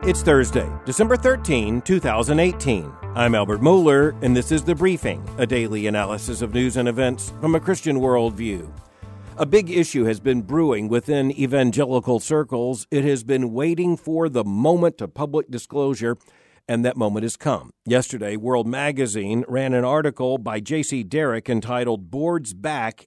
It's Thursday, December 13, 2018. I'm Albert Mohler, and this is The Briefing, a daily analysis of news and events from a Christian worldview. A big issue has been brewing within evangelical circles. It has been waiting for the moment of public disclosure, and that moment has come. Yesterday, World Magazine ran an article by J.C. Derrick entitled Boards Back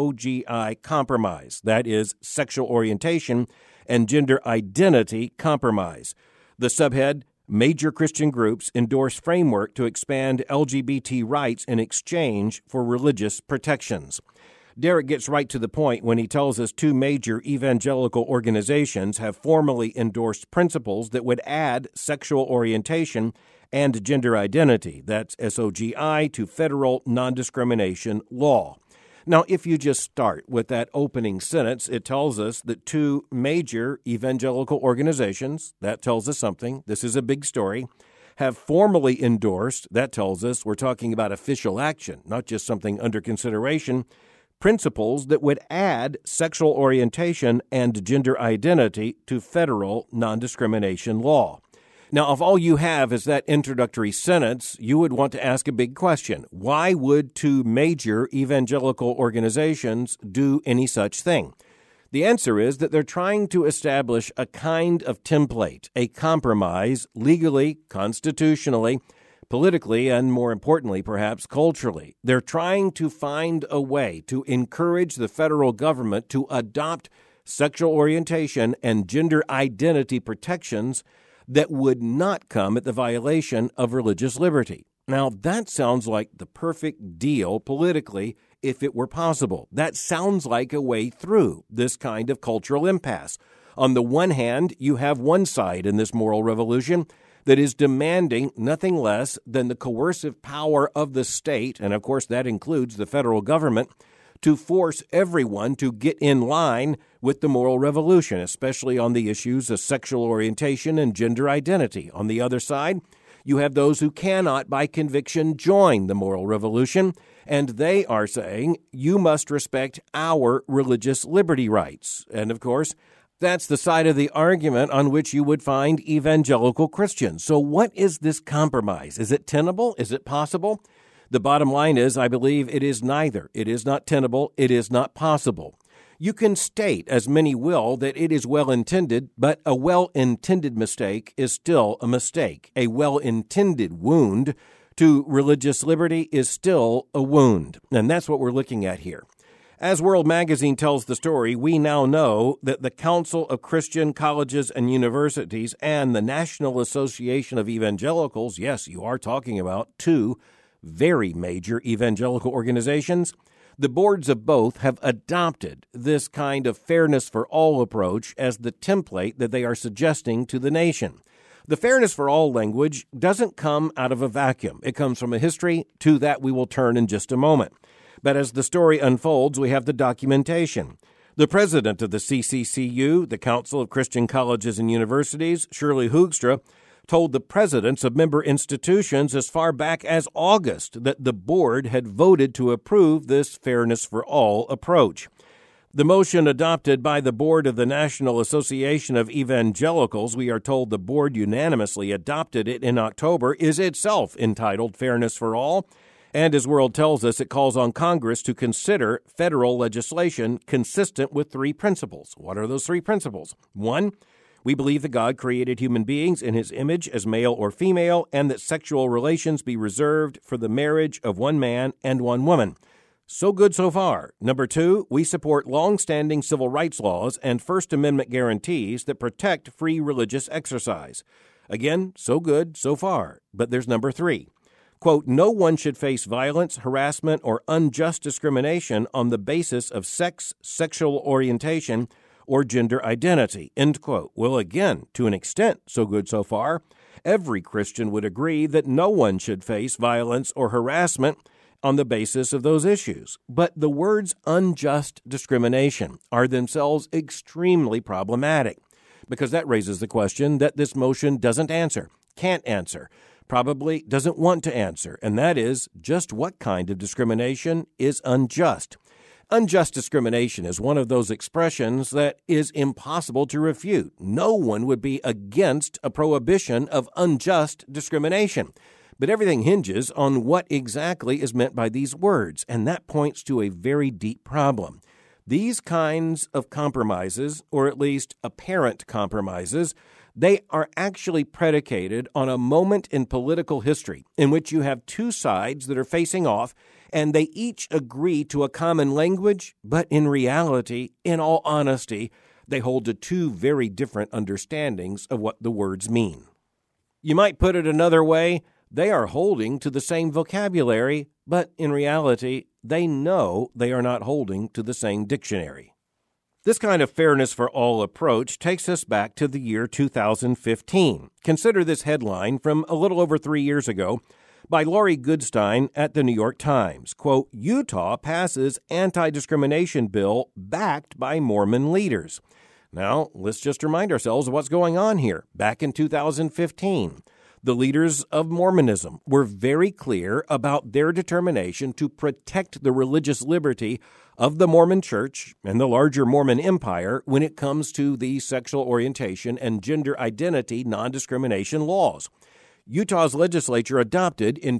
SOGI Compromise. That is, Sexual Orientation and Gender Identity Compromise. The subhead, Major Christian Groups Endorse Framework to Expand LGBT Rights in Exchange for Religious Protections. Derrick gets right to the point when he tells us two major evangelical organizations have formally endorsed principles that would add sexual orientation and gender identity, that's SOGI, to federal non-discrimination law. Now, if you just start with that opening sentence, it tells us that two major evangelical organizations, that tells us something, this is a big story, have formally endorsed, that tells us we're talking about official action, not just something under consideration, principles that would add sexual orientation and gender identity to federal non-discrimination law. Now, if all you have is that introductory sentence, you would want to ask a big question. Why would two major evangelical organizations do any such thing? The answer is that they're trying to establish a kind of template, a compromise, legally, constitutionally, politically, and more importantly, perhaps culturally. They're trying to find a way to encourage the federal government to adopt sexual orientation and gender identity protections that would not come at the violation of religious liberty. Now, that sounds like the perfect deal politically if it were possible. That sounds like a way through this kind of cultural impasse. On the one hand, you have one side in this moral revolution that is demanding nothing less than the coercive power of the state, and of course that includes the federal government, to force everyone to get in line with the moral revolution, especially on the issues of sexual orientation and gender identity. On the other side, you have those who cannot, by conviction, join the moral revolution, and they are saying, you must respect our religious liberty rights. And of course, that's the side of the argument on which you would find evangelical Christians. So what is this compromise? Is it tenable? Is it possible? The bottom line is, I believe it is neither. It is not tenable. It is not possible. You can state, as many will, that it is well-intended, but a well-intended mistake is still a mistake. A well-intended wound to religious liberty is still a wound. And that's what we're looking at here. As World Magazine tells the story, we now know that the Council of Christian Colleges and Universities and the National Association of Evangelicals, yes, you are talking about two very major evangelical organizations, the boards of both have adopted this kind of fairness for all approach as the template that they are suggesting to the nation. The fairness for all language doesn't come out of a vacuum. It comes from a history. To that we will turn in just a moment. But as the story unfolds, we have the documentation. The president of the CCCU, the Council of Christian Colleges and Universities, Shirley Hoogstra, told the presidents of member institutions as far back as August that the board had voted to approve this fairness for all approach. The motion adopted by the board of the National Association of Evangelicals, we are told the board unanimously adopted it in October, is itself entitled Fairness for All. And as World tells us, it calls on Congress to consider federal legislation consistent with three principles. What are those three principles? One, we believe that God created human beings in his image as male or female, and that sexual relations be reserved for the marriage of one man and one woman. So good so far. Number two, we support long-standing civil rights laws and First Amendment guarantees that protect free religious exercise. Again, so good so far. But there's number three. Quote, no one should face violence, harassment, or unjust discrimination on the basis of sex, sexual orientation, or gender identity, end quote. Well, again, to an extent, so good so far, every Christian would agree that no one should face violence or harassment on the basis of those issues. But the words unjust discrimination are themselves extremely problematic because that raises the question that this motion doesn't answer, can't answer, probably doesn't want to answer, and that is just what kind of discrimination is unjust. Unjust discrimination is one of those expressions that is impossible to refute. No one would be against a prohibition of unjust discrimination. But everything hinges on what exactly is meant by these words, and that points to a very deep problem. These kinds of compromises, or at least apparent compromises, they are actually predicated on a moment in political history in which you have two sides that are facing off, and they each agree to a common language, but in reality, in all honesty, they hold to two very different understandings of what the words mean. You might put it another way, they are holding to the same vocabulary, but in reality, they know they are not holding to the same dictionary. This kind of fairness for all approach takes us back to the year 2015. Consider this headline from a little over 3 years ago by Laurie Goodstein at the New York Times. Quote, Utah passes anti-discrimination bill backed by Mormon leaders. Now, let's just remind ourselves of what's going on here. Back in 2015, the leaders of Mormonism were very clear about their determination to protect the religious liberty of the Mormon Church and the larger Mormon empire when it comes to the sexual orientation and gender identity non-discrimination laws. Utah's legislature adopted in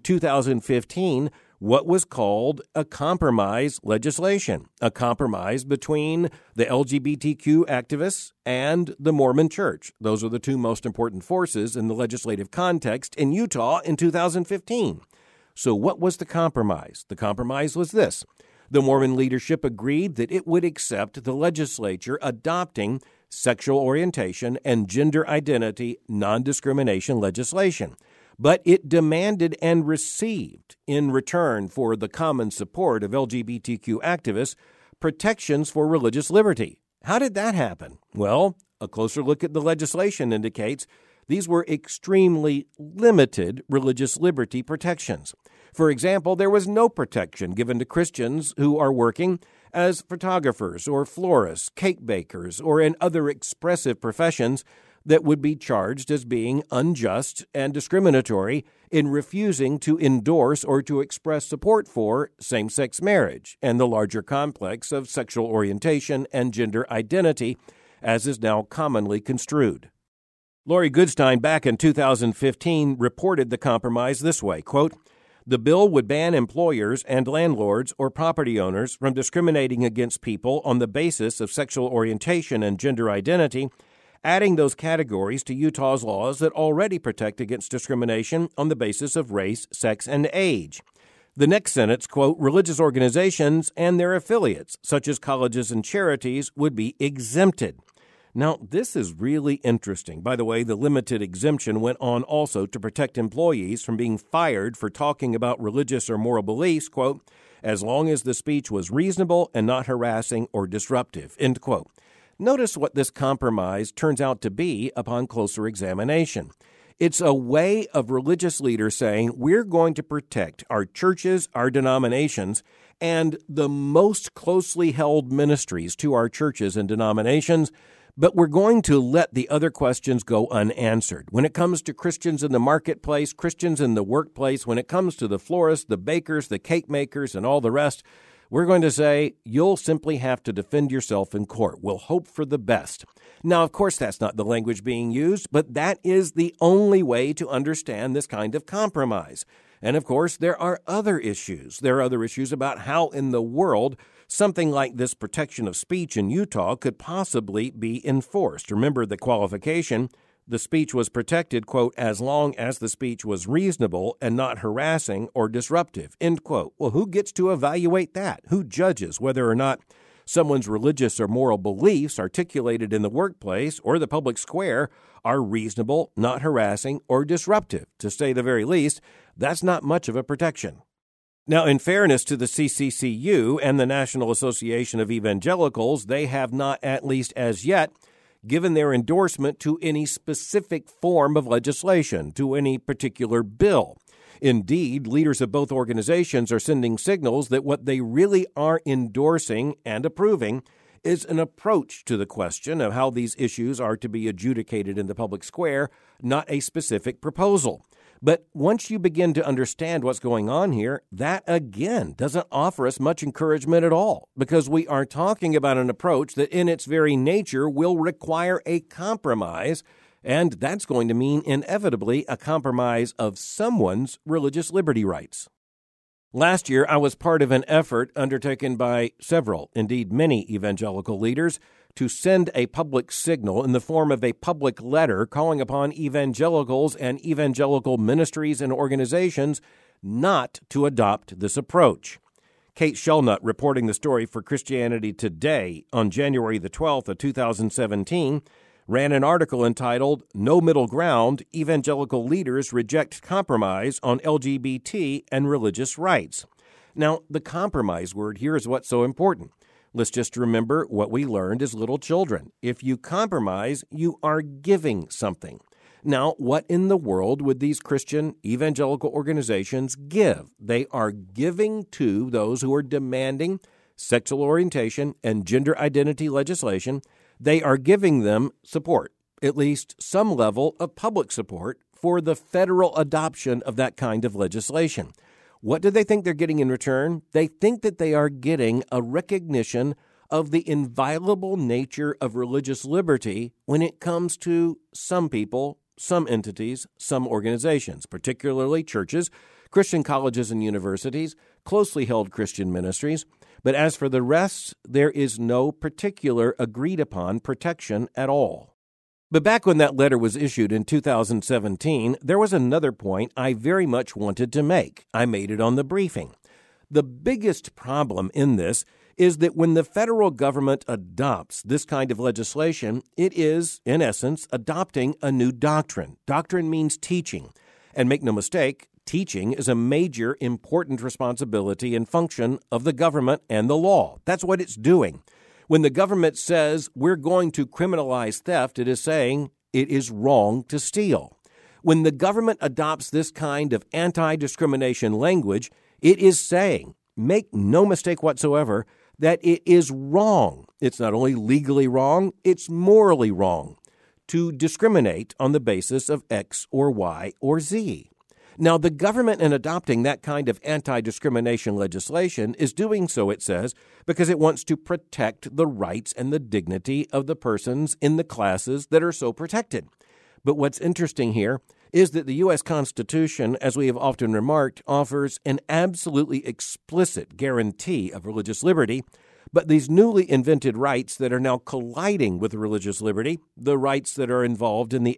2015 what was called a compromise legislation, a compromise between the LGBTQ activists and the Mormon Church. Those are the two most important forces in the legislative context in Utah in 2015. So what was the compromise? The compromise was this. The Mormon leadership agreed that it would accept the legislature adopting sexual orientation and gender identity non-discrimination legislation. But it demanded and received, in return for the common support of LGBTQ activists, protections for religious liberty. How did that happen? Well, a closer look at the legislation indicates these were extremely limited religious liberty protections. For example, there was no protection given to Christians who are working as photographers or florists, cake bakers, or in other expressive professions that would be charged as being unjust and discriminatory in refusing to endorse or to express support for same-sex marriage and the larger complex of sexual orientation and gender identity, as is now commonly construed. Laurie Goodstein, back in 2015, reported the compromise this way, quote, the bill would ban employers and landlords or property owners from discriminating against people on the basis of sexual orientation and gender identity, adding those categories to Utah's laws that already protect against discrimination on the basis of race, sex, and age. The next sentence, quote, religious organizations and their affiliates, such as colleges and charities, would be exempted. Now, this is really interesting. By the way, the limited exemption went on also to protect employees from being fired for talking about religious or moral beliefs, quote, as long as the speech was reasonable and not harassing or disruptive, end quote. Notice what this compromise turns out to be upon closer examination. It's a way of religious leaders saying we're going to protect our churches, our denominations, and the most closely held ministries to our churches and denominations, but we're going to let the other questions go unanswered. When it comes to Christians in the marketplace, Christians in the workplace, when it comes to the florists, the bakers, the cake makers, and all the rest, we're going to say, you'll simply have to defend yourself in court. We'll hope for the best. Now, of course, that's not the language being used, but that is the only way to understand this kind of compromise. And of course, there are other issues. There are other issues about how in the world something like this protection of speech in Utah could possibly be enforced. Remember the qualification. The speech was protected, quote, as long as the speech was reasonable and not harassing or disruptive, end quote. Well, who gets to evaluate that? Who judges whether or not someone's religious or moral beliefs articulated in the workplace or the public square are reasonable, not harassing, or disruptive? To say the very least, that's not much of a protection. Now, in fairness to the CCCU and the National Association of Evangelicals, they have not, at least as yet, given their endorsement to any specific form of legislation, to any particular bill. Indeed, leaders of both organizations are sending signals that what they really are endorsing and approving is an approach to the question of how these issues are to be adjudicated in the public square, not a specific proposal. But once you begin to understand what's going on here, that again doesn't offer us much encouragement at all, because we are talking about an approach that in its very nature will require a compromise, and that's going to mean inevitably a compromise of someone's religious liberty rights. Last year, I was part of an effort undertaken by several, indeed many, evangelical leaders to send a public signal in the form of a public letter calling upon evangelicals and evangelical ministries and organizations not to adopt this approach. Kate Shellnutt, reporting the story for Christianity Today on January the 12th of 2017, ran an article entitled, "No Middle Ground, Evangelical Leaders Reject Compromise on LGBT and Religious Rights." Now, the compromise word here is what's so important. Let's just remember what we learned as little children. If you compromise, you are giving something. Now, what in the world would these Christian evangelical organizations give? They are giving to those who are demanding sexual orientation and gender identity legislation. They are giving them support, at least some level of public support, for the federal adoption of that kind of legislation. What do they think they're getting in return? They think that they are getting a recognition of the inviolable nature of religious liberty when it comes to some people, some entities, some organizations, particularly churches, Christian colleges and universities, closely held Christian ministries. But as for the rest, there is no particular agreed-upon protection at all. But back when that letter was issued in 2017, there was another point I very much wanted to make. I made it on the briefing. The biggest problem in this is that when the federal government adopts this kind of legislation, it is, in essence, adopting a new doctrine. Doctrine means teaching. And make no mistake, teaching is a major, important responsibility and function of the government and the law. That's what it's doing. When the government says we're going to criminalize theft, it is saying it is wrong to steal. When the government adopts this kind of anti-discrimination language, it is saying, make no mistake whatsoever, that it is wrong. It's not only legally wrong, it's morally wrong to discriminate on the basis of X or Y or Z. Now, the government, in adopting that kind of anti-discrimination legislation, is doing so, it says, because it wants to protect the rights and the dignity of the persons in the classes that are so protected. But what's interesting here is that the U.S. Constitution, as we have often remarked, offers an absolutely explicit guarantee of religious liberty, but these newly invented rights that are now colliding with religious liberty, the rights that are involved in the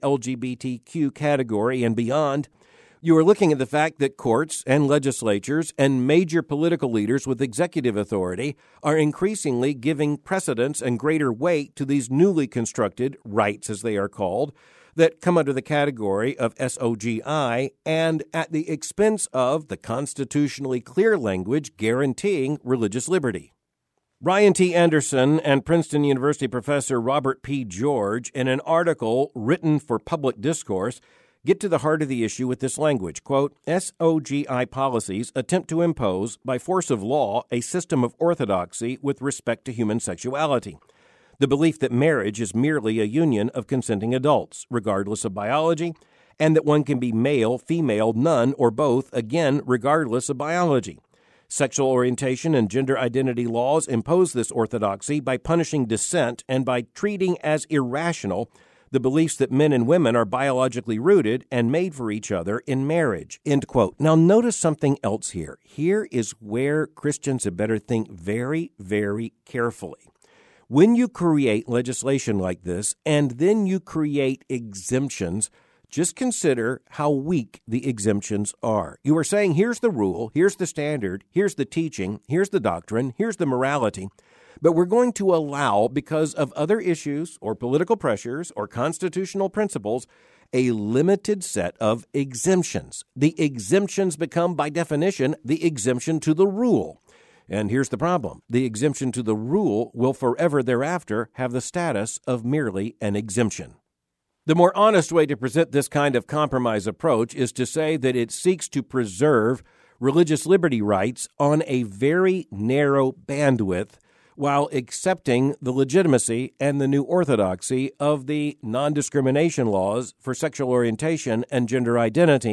LGBTQ category and beyond, you are looking at the fact that courts and legislatures and major political leaders with executive authority are increasingly giving precedence and greater weight to these newly constructed rights, as they are called, that come under the category of SOGI, and at the expense of the constitutionally clear language guaranteeing religious liberty. Brian T. Anderson and Princeton University professor Robert P. George, in an article written for Public Discourse, get to the heart of the issue with this language. Quote, SOGI policies attempt to impose, by force of law, a system of orthodoxy with respect to human sexuality. The belief that marriage is merely a union of consenting adults, regardless of biology, and that one can be male, female, none, or both, again, regardless of biology. Sexual orientation and gender identity laws impose this orthodoxy by punishing dissent and by treating as irrational the beliefs that men and women are biologically rooted and made for each other in marriage, end quote. Now, notice something else here. Here is where Christians had better think very, very carefully. When you create legislation like this, and then you create exemptions, just consider how weak the exemptions are. You are saying, here's the rule, here's the standard, here's the teaching, here's the doctrine, here's the morality, but we're going to allow, because of other issues or political pressures or constitutional principles, a limited set of exemptions. The exemptions become, by definition, the exemption to the rule. And here's the problem. The exemption to the rule will forever thereafter have the status of merely an exemption. The more honest way to present this kind of compromise approach is to say that it seeks to preserve religious liberty rights on a very narrow bandwidth while accepting the legitimacy and the new orthodoxy of the non-discrimination laws for sexual orientation and gender identity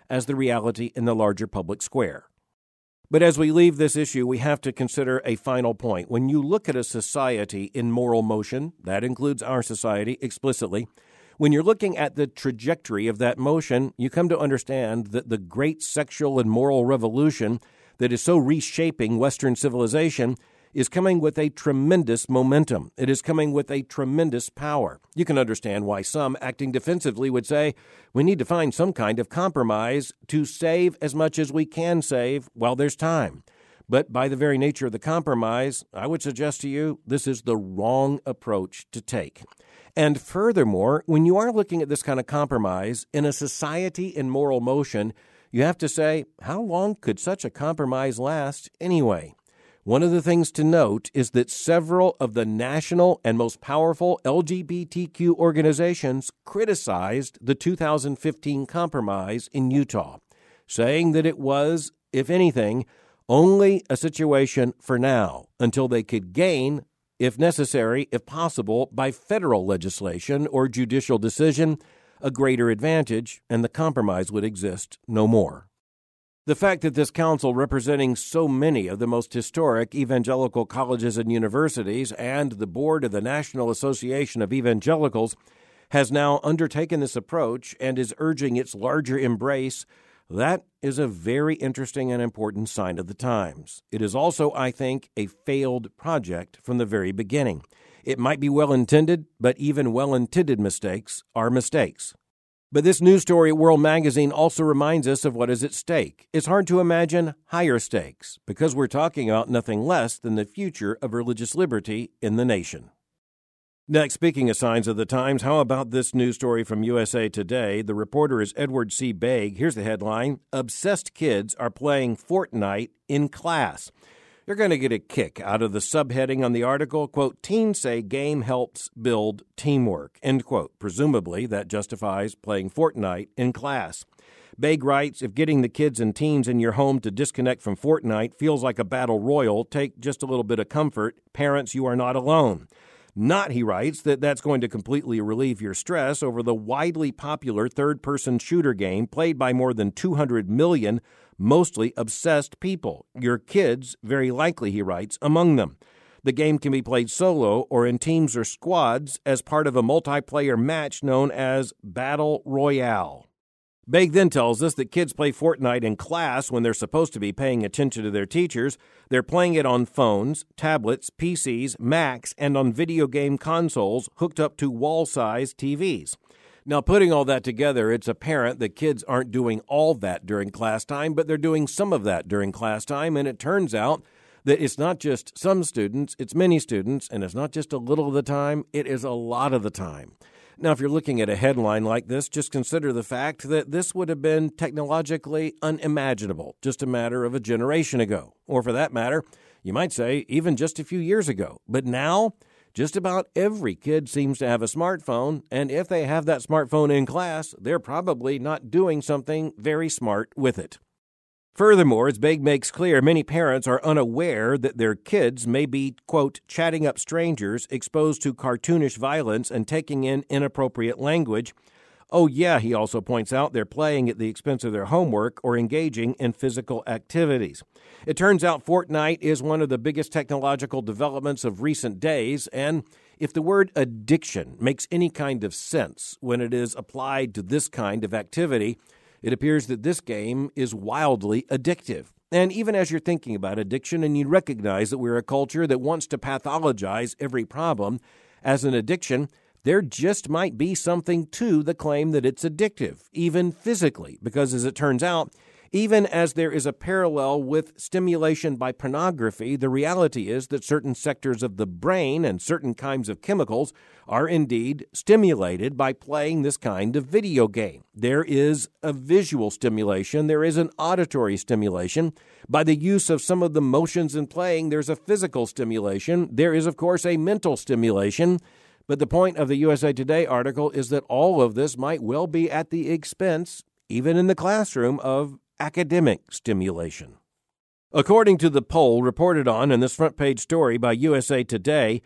as the reality in the larger public square. But as we leave this issue, we have to consider a final point. When you look at a society in moral motion, that includes our society explicitly, when you're looking at the trajectory of that motion, you come to understand that the great sexual and moral revolution that is so reshaping Western civilization is coming with a tremendous momentum. It is coming with a tremendous power. You can understand why some, acting defensively, would say, we need to find some kind of compromise to save as much as we can save while there's time. But by the very nature of the compromise, I would suggest to you this is the wrong approach to take. And furthermore, when you are looking at this kind of compromise in a society in moral motion, you have to say, how long could such a compromise last anyway? One of the things to note is that several of the national and most powerful LGBTQ organizations criticized the 2015 compromise in Utah, saying that it was, if anything, only a situation for now until they could gain, if necessary, if possible, by federal legislation or judicial decision, a greater advantage, and the compromise would exist no more. The fact that this council, representing so many of the most historic evangelical colleges and universities and the board of the National Association of Evangelicals, has now undertaken this approach and is urging its larger embrace, that is a very interesting and important sign of the times. It is also, I think, a failed project from the very beginning. It might be well-intended, but even well-intended mistakes are mistakes. But this news story at World Magazine also reminds us of what is at stake. It's hard to imagine higher stakes, because we're talking about nothing less than the future of religious liberty in the nation. Next, speaking of signs of the times, how about this news story from USA Today? The reporter is Edward C. Begg. Here's the headline: Obsessed kids are playing Fortnite in class. You're going to get a kick out of the subheading on the article, quote, teens say game helps build teamwork, end quote. Presumably, that justifies playing Fortnite in class. Begg writes, if getting the kids and teens in your home to disconnect from Fortnite feels like a battle royal, take just a little bit of comfort. Parents, you are not alone. Not, he writes, that that's going to completely relieve your stress over the widely popular third-person shooter game played by more than 200 million mostly obsessed people. Your kids, very likely, he writes, among them. The game can be played solo or in teams or squads as part of a multiplayer match known as Battle Royale. Begg then tells us that kids play Fortnite in class when they're supposed to be paying attention to their teachers. They're playing it on phones, tablets, PCs, Macs, and on video game consoles hooked up to wall-sized TVs. Now, putting all that together, it's apparent that kids aren't doing all that during class time, but they're doing some of that during class time, and it turns out that it's not just some students, it's many students, and it's not just a little of the time, it is a lot of the time. Now, if you're looking at a headline like this, just consider the fact that this would have been technologically unimaginable just a matter of a generation ago, or for that matter, you might say even just a few years ago. But now, just about every kid seems to have a smartphone, and if they have that smartphone in class, they're probably not doing something very smart with it. Furthermore, as Begg makes clear, many parents are unaware that their kids may be, quote, chatting up strangers, exposed to cartoonish violence, and taking in inappropriate language. Oh, yeah, he also points out, they're playing at the expense of their homework or engaging in physical activities. It turns out Fortnite is one of the biggest technological developments of recent days, and if the word addiction makes any kind of sense when it is applied to this kind of activity, it appears that this game is wildly addictive. And even as you're thinking about addiction and you recognize that we're a culture that wants to pathologize every problem as an addiction, there just might be something to the claim that it's addictive, even physically, because as it turns out, even as there is a parallel with stimulation by pornography, the reality is that certain sectors of the brain and certain kinds of chemicals are indeed stimulated by playing this kind of video game. There is a visual stimulation. There is an auditory stimulation. By the use of some of the motions in playing, there's a physical stimulation. There is, of course, a mental stimulation. But the point of the USA Today article is that all of this might well be at the expense, even in the classroom, of academic stimulation. According to the poll reported on in this front page story by USA Today,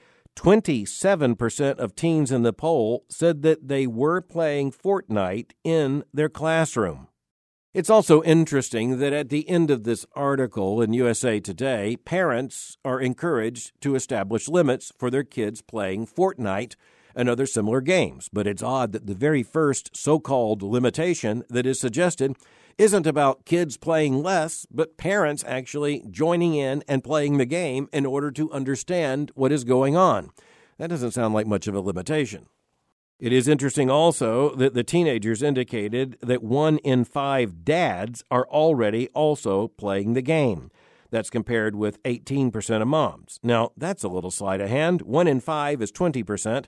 27% of teens in the poll said that they were playing Fortnite in their classroom. It's also interesting that at the end of this article in USA Today, parents are encouraged to establish limits for their kids playing Fortnite and other similar games. But it's odd that the very first so-called limitation that is suggested isn't about kids playing less, but parents actually joining in and playing the game in order to understand what is going on. That doesn't sound like much of a limitation. It is interesting also that the teenagers indicated that 1 in 5 dads are already also playing the game. That's compared with 18% of moms. Now, that's a little sleight of hand. 1 in 5 is 20%.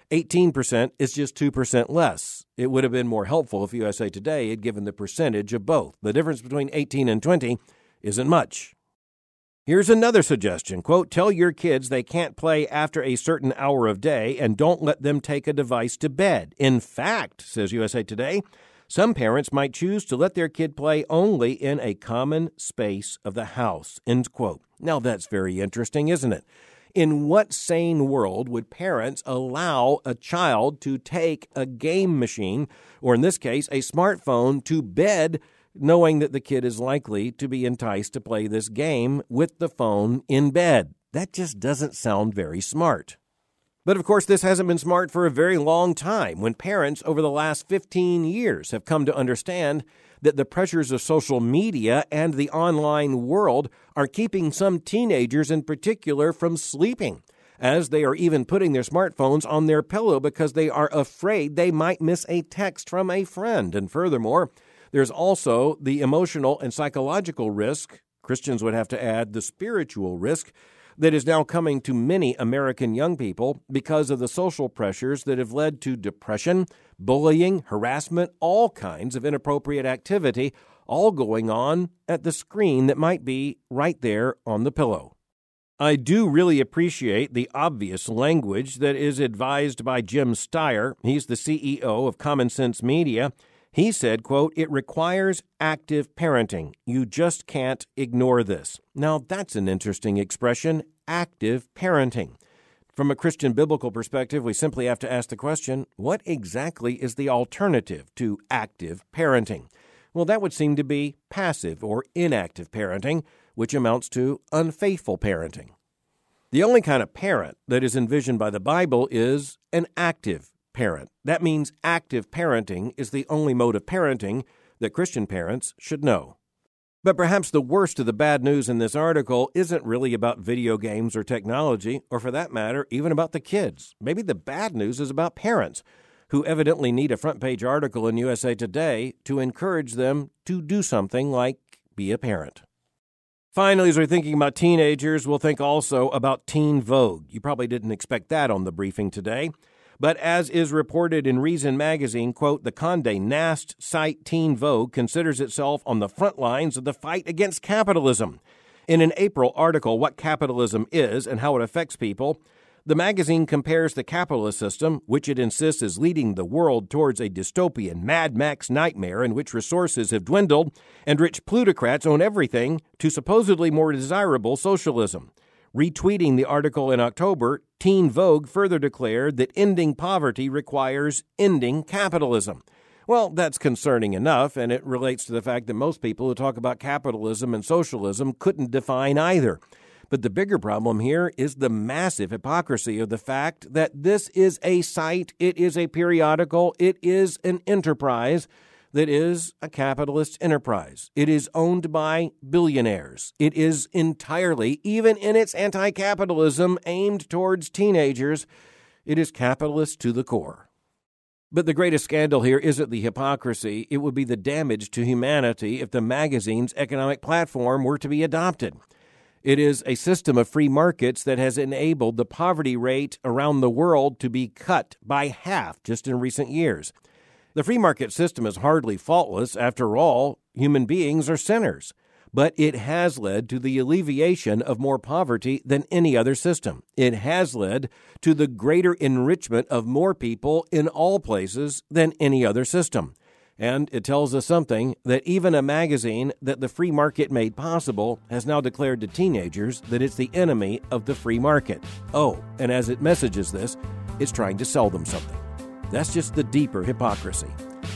18% is just 2% less. It would have been more helpful if USA Today had given the percentage of both. The difference between 18 and 20 isn't much. Here's another suggestion, quote, tell your kids they can't play after a certain hour of day and don't let them take a device to bed. In fact, says USA Today, some parents might choose to let their kid play only in a common space of the house, end quote. Now that's very interesting, isn't it? In what sane world would parents allow a child to take a game machine, or in this case, a smartphone, to bed, knowing that the kid is likely to be enticed to play this game with the phone in bed? That just doesn't sound very smart. But of course, this hasn't been smart for a very long time, when parents over the last 15 years have come to understand that the pressures of social media and the online world are keeping some teenagers in particular from sleeping, as they are even putting their smartphones on their pillow because they are afraid they might miss a text from a friend. And furthermore, there's also the emotional and psychological risk, Christians would have to add the spiritual risk, that is now coming to many American young people because of the social pressures that have led to depression, bullying, harassment, all kinds of inappropriate activity, all going on at the screen that might be right there on the pillow. I do really appreciate the obvious language that is advised by Jim Steyer. He's the CEO of Common Sense Media. He said, quote, it requires active parenting. You just can't ignore this. Now, that's an interesting expression, active parenting. From a Christian biblical perspective, we simply have to ask the question, what exactly is the alternative to active parenting? Well, that would seem to be passive or inactive parenting, which amounts to unfaithful parenting. The only kind of parent that is envisioned by the Bible is an active parent. That means active parenting is the only mode of parenting that Christian parents should know. But perhaps the worst of the bad news in this article isn't really about video games or technology, or for that matter, even about the kids. Maybe the bad news is about parents, who evidently need a front-page article in USA Today to encourage them to do something like be a parent. Finally, as we're thinking about teenagers, we'll think also about Teen Vogue. You probably didn't expect that on the briefing today. But as is reported in Reason magazine, quote, the Condé Nast site Teen Vogue considers itself on the front lines of the fight against capitalism. In an April article, What Capitalism Is and How It Affects People, the magazine compares the capitalist system, which it insists is leading the world towards a dystopian Mad Max nightmare in which resources have dwindled and rich plutocrats own everything, to supposedly more desirable socialism. Retweeting the article in October, Teen Vogue further declared that ending poverty requires ending capitalism. Well, that's concerning enough, and it relates to the fact that most people who talk about capitalism and socialism couldn't define either. But the bigger problem here is the massive hypocrisy of the fact that this is a site, it is a periodical, it is an enterprise that is a capitalist enterprise. It is owned by billionaires. It is entirely, even in its anti-capitalism aimed towards teenagers, it is capitalist to the core. But the greatest scandal here isn't the hypocrisy. It would be the damage to humanity if the magazine's economic platform were to be adopted. It is a system of free markets that has enabled the poverty rate around the world to be cut by half just in recent years. The free market system is hardly faultless. After all, human beings are sinners. But it has led to the alleviation of more poverty than any other system. It has led to the greater enrichment of more people in all places than any other system. And it tells us something, that even a magazine that the free market made possible has now declared to teenagers that it's the enemy of the free market. Oh, and as it messages this, it's trying to sell them something. That's just the deeper hypocrisy.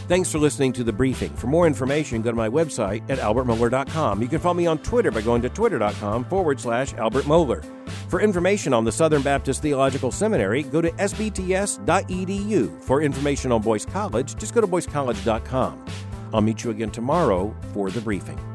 Thanks for listening to The Briefing. For more information, go to my website at albertmohler.com. You can follow me on Twitter by going to twitter.com/Albert Mohler. For information on the Southern Baptist Theological Seminary, go to sbts.edu. For information on Boyce College, just go to boycecollege.com. I'll meet you again tomorrow for The Briefing.